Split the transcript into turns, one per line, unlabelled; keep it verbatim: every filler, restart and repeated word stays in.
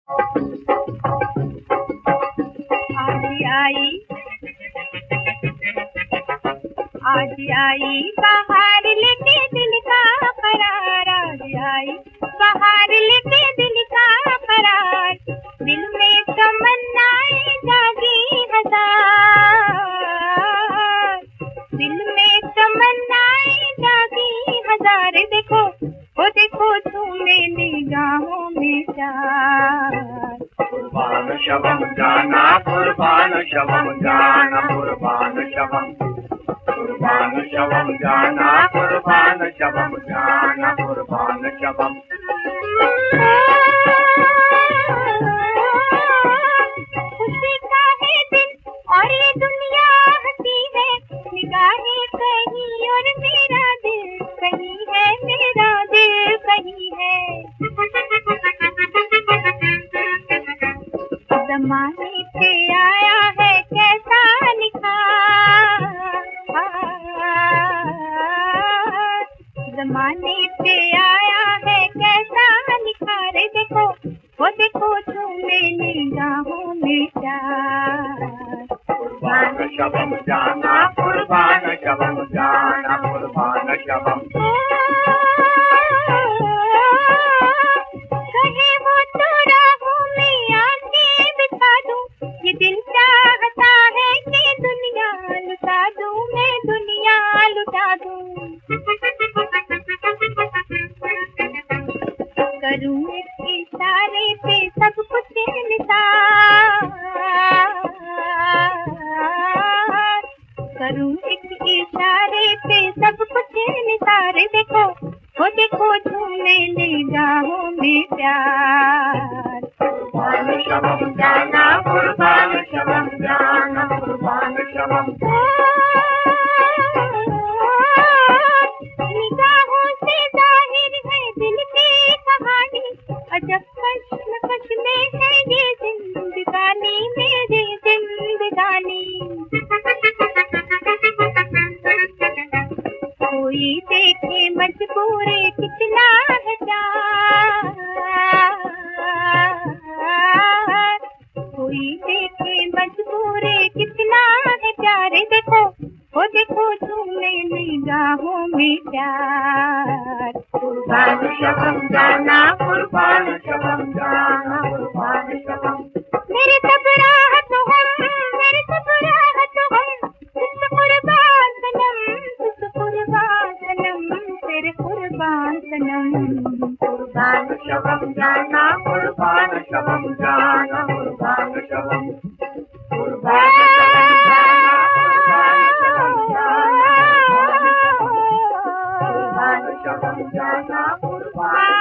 आज आई आज आई बाहर लेके दिल का करार, आज आई बाहर लेके दिल का करार। दिल में तमन्नाएं जागी हजार, दिल में तमन्नाएं जागी हजार। देखो वो देखो तुम्हें निगाहों में प्यार।
कुर्बान शवम जाना, कुर्बान शवम जाना, कुर्बान शवम, कुर्बान शवम जाना, कुर्बान शवम जाना, कुर्बान शवम।
खुशी का है दिन और ये दुनिया हंसी है, निगाहें कहीं और मेरा दिल कहीं है, मेरा दिल कहीं है। ज़माने पे आया है कैसा निखार, ज़माने पे आया है कैसा निखार। देखो वो देखो तुम्हें निगाहों में प्यार।
कुर्बान शवम जाना, कुर्बान शवम जाना, कुर्बान शवम।
कहे वो तो राहों में आके बिता दूं, ये दिल चाहता है कि दुनिया लुटा दूं, मैं दुनिया लुटा दूं। करूं एक इशारे पे सब कुछ निसार, करूं एक इशारे पे सब कुछ निसार। देखो वो देखो तुम्हें निगाहों में प्यार।
कुर्बान शवम जाना, कुर्बान शवम जाना, कुर्बान शवम।
निगाहों से जाहिर है दिल की कहानी, अजब कश्मकश में है ये जिंदगानी, मेरी जिंदगानी। कोई देखे मजबूरे कितना है प्यार, कोई देखे मजबूरे कितना है प्यार। देखो वो देखो तुम्हें निगाहों में प्यार।
कुर्बान शवम जाना, कुर्बान शवम जाना, कुर्बान शवम।
मेरे सब राहत हम, मेरे सब राहत हम, तुझ कुर्बान सनम, तुझ कुर्बान सनम, तेरे कुर्बान सनम।
कुर्बान शवम जाना, कुर्बान शवम जाना, कुर्बान शवम। कुर्बान शवम जाना, कुर्बान शवम जाना, कुर्बान शवम जाना, कुर्बान।